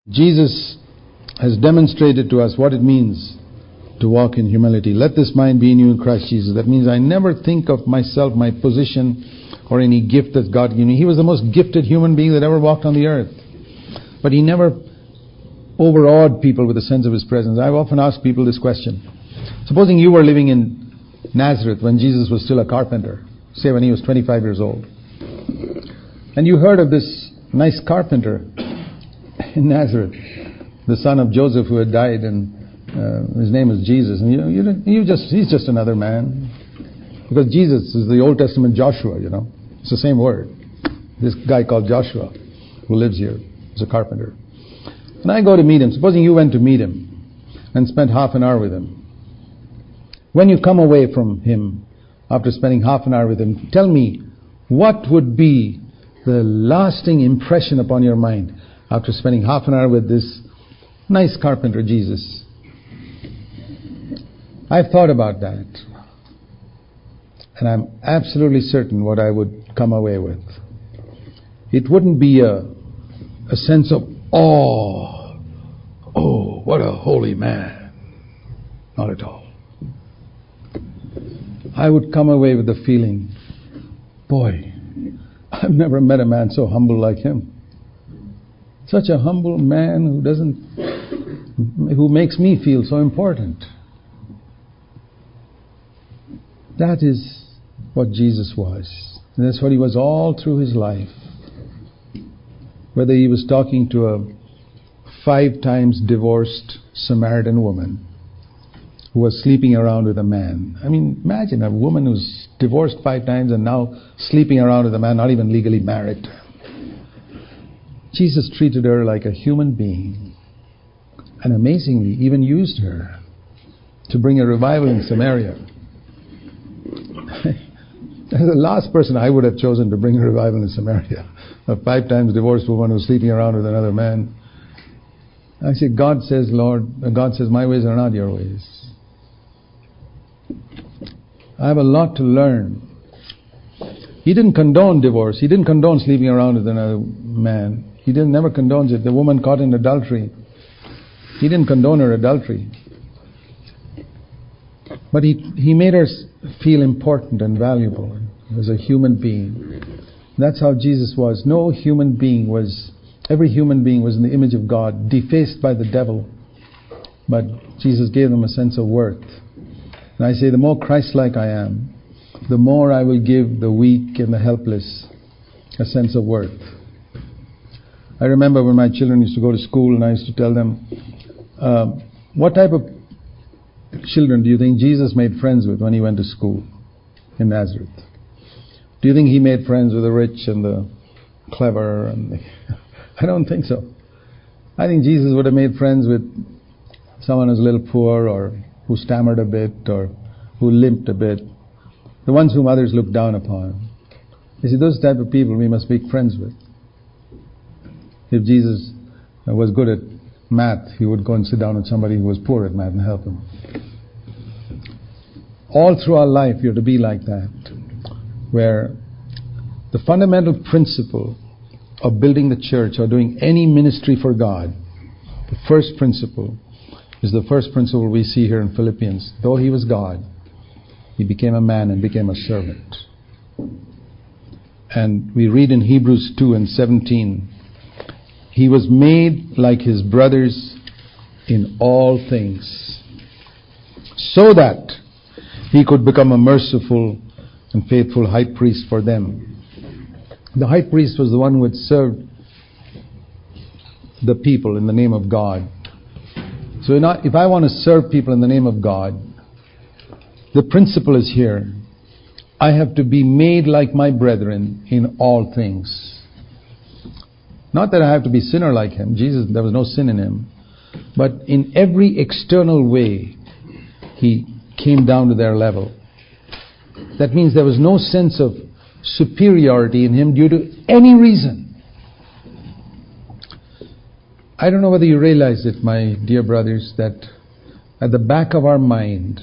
Jesus has demonstrated to us what it means to walk in humility. Let this mind be in you in Christ Jesus. That means I never think of myself, my position, or any gift that God gave me. He was the most gifted human being that ever walked on the earth. But he never overawed people with a sense of his presence. I've often asked people this question. Supposing you were living in Nazareth when Jesus was still a carpenter, say when he was 25 years old, and you heard of this nice carpenter in Nazareth, the son of Joseph who had died, and his name is Jesus, and he's just another man, because Jesus is the Old Testament Joshua. It's the same word. This guy called Joshua who lives here is a carpenter, and I go to meet him. Supposing you went to meet him and spent half an hour with him. When you come away from him after spending half an hour with him, tell me, what would be the lasting impression upon your mind after spending half an hour with this nice carpenter, Jesus? I've thought about that, and I'm absolutely certain what I would come away with. It wouldn't be a sense of awe. Oh, what a holy man. Not at all. I would come away with the feeling, boy, I've never met a man so humble like him. Such a humble man who makes me feel so important. That is what Jesus was. And that's what he was all through his life. Whether he was talking to a 5 times divorced Samaritan woman who was sleeping around with a man. I mean, imagine a woman who's divorced 5 times and now sleeping around with a man, not even legally married. Jesus treated her like a human being, and amazingly even used her to bring a revival in Samaria. As the last person I would have chosen to bring a revival in Samaria, a 5 times divorced woman who's sleeping around with another man. I say, God says, my ways are not your ways. I have a lot to learn. He didn't condone divorce. He didn't condone sleeping around with another man. He never condones it. The woman caught in adultery, he didn't condone her adultery. But he made her feel important and valuable as a human being. That's how Jesus was. Every human being was in the image of God, defaced by the devil. But Jesus gave them a sense of worth. And I say, the more Christ-like I am, the more I will give the weak and the helpless a sense of worth. I remember when my children used to go to school, and I used to tell them, what type of children do you think Jesus made friends with when he went to school in Nazareth? Do you think he made friends with the rich and the clever? I don't think so. I think Jesus would have made friends with someone who's a little poor, or who stammered a bit, or who limped a bit. The ones whom others look down upon. You see, those type of people we must make friends with. If Jesus was good at math, he would go and sit down with somebody who was poor at math and help him. All through our life, you're to be like that, where the fundamental principle of building the church or doing any ministry for God, the first principle is the first principle we see here in Philippians. Though he was God, he became a man and became a servant. And we read in Hebrews 2:17, he was made like his brothers in all things, so that he could become a merciful and faithful high priest for them. The high priest was the one who had served the people in the name of God. So if I want to serve people in the name of God, the principle is here. I have to be made like my brethren in all things. Not that I have to be sinner like him. Jesus, there was no sin in him. But in every external way, he came down to their level. That means there was no sense of superiority in him due to any reason. I don't know whether you realize it, my dear brothers, that at the back of our mind,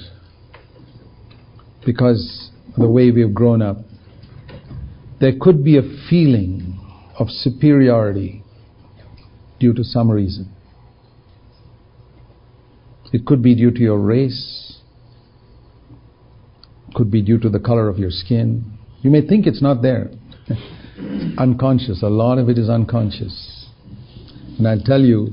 because of the way we have grown up, there could be a feeling of superiority due to some reason. It could be due to your race. It could be due to the color of your skin. You may think it's not there. Unconscious. A lot of it is unconscious. And I'll tell you,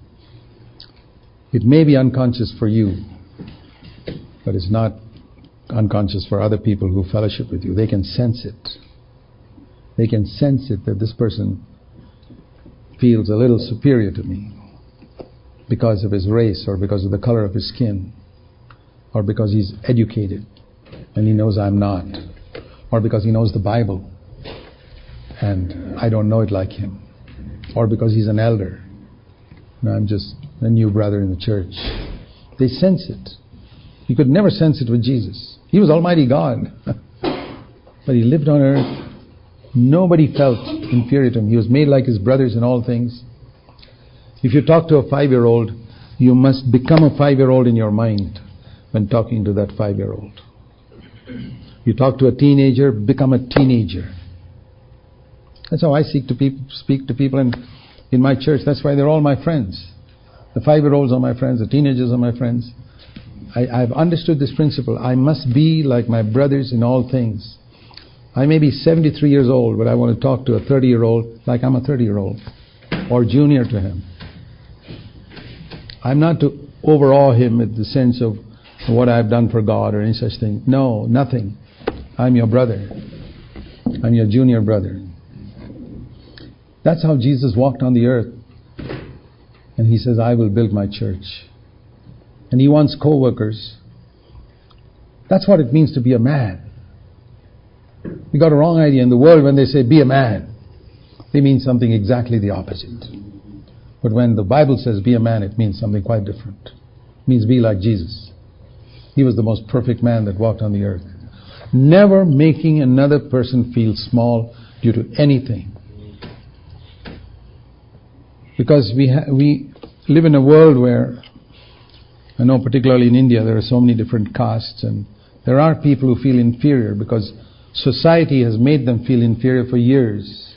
it may be unconscious for you, but it's not unconscious for other people who fellowship with you. They can sense it. They can sense it that this person feels a little superior to me because of his race, or because of the color of his skin, or because he's educated and he knows I'm not, or because he knows the Bible and I don't know it like him, or because he's an elder and I'm just a new brother in the church. They sense it. You could never sense it with Jesus. He was Almighty God, but he lived on earth. Nobody felt inferior to him. He was made like his brothers in all things. If you talk to a 5-year-old, you must become a 5-year-old in your mind when talking to that 5-year-old. You talk to a teenager, become a teenager. That's how I speak to people in my church. That's why they're all my friends. The 5-year-olds are my friends. The teenagers are my friends. I've understood this principle. I must be like my brothers in all things. I may be 73 years old, but I want to talk to a 30-year-old like I'm a 30-year-old or junior to him. I'm not to overawe him in the sense of what I've done for God or any such thing. No, nothing. I'm your brother. I'm your junior brother. That's how Jesus walked on the earth. And he says, I will build my church. And he wants co-workers. That's what it means to be a man. We got a wrong idea in the world when they say be a man. They mean something exactly the opposite. But when the Bible says be a man, it means something quite different. It means be like Jesus. He was the most perfect man that walked on the earth. Never making another person feel small due to anything. Because we live in a world where, I know particularly in India, there are so many different castes, and there are people who feel inferior because society has made them feel inferior for years.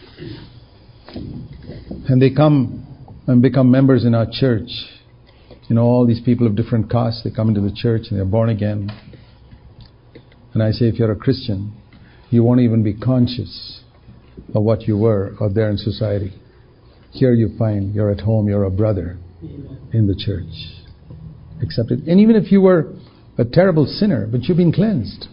And they come and become members in our church. You know, all these people of different castes, they come into the church and they're born again. And I say, if you're a Christian, you won't even be conscious of what you were out there in society. Here you find you're at home, you're a brother in the church. Accepted. And even if you were a terrible sinner, but you've been cleansed.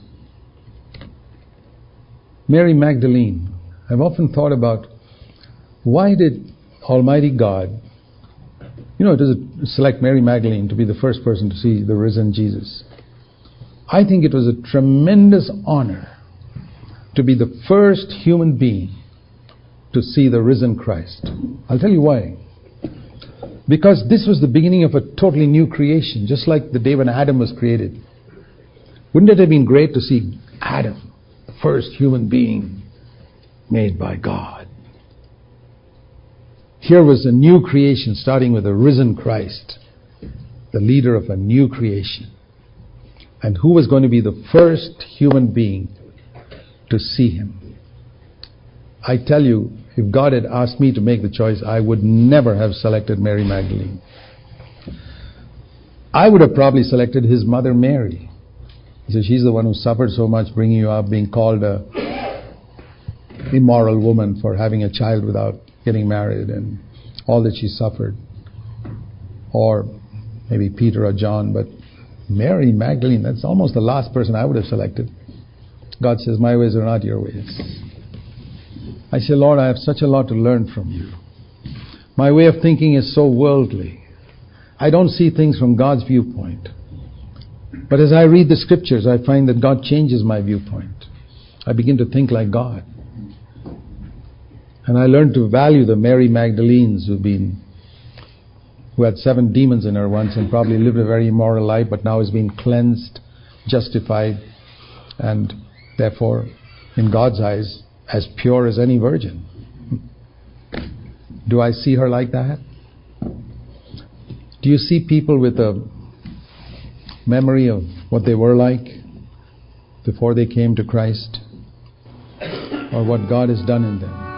Mary Magdalene. I've often thought about, why did Almighty God, select Mary Magdalene to be the first person to see the risen Jesus? I think it was a tremendous honor to be the first human being to see the risen Christ. I'll tell you why. Because this was the beginning of a totally new creation, just like the day when Adam was created. Wouldn't it have been great to see Adam, the first human being made by God? Here was a new creation starting with a risen Christ, the leader of a new creation. And who was going to be the first human being to see him? I tell you, if God had asked me to make the choice, I would never have selected Mary Magdalene. I would have probably selected his mother Mary. So she's the one who suffered so much bringing you up, being called a immoral woman for having a child without getting married and all that she suffered. Or maybe Peter or John, but Mary Magdalene, that's almost the last person I would have selected. God says, my ways are not your ways. I say, Lord, I have such a lot to learn from you. My way of thinking is so worldly. I don't see things from God's viewpoint. But as I read the scriptures, I find that God changes my viewpoint. I begin to think like God. And I learn to value the Mary Magdalenes who had 7 demons in her once and probably lived a very immoral life, but now has been cleansed, justified, and therefore, in God's eyes, as pure as any virgin. Do I see her like that? Do you see people with a memory of what they were like before they came to Christ, or what God has done in them?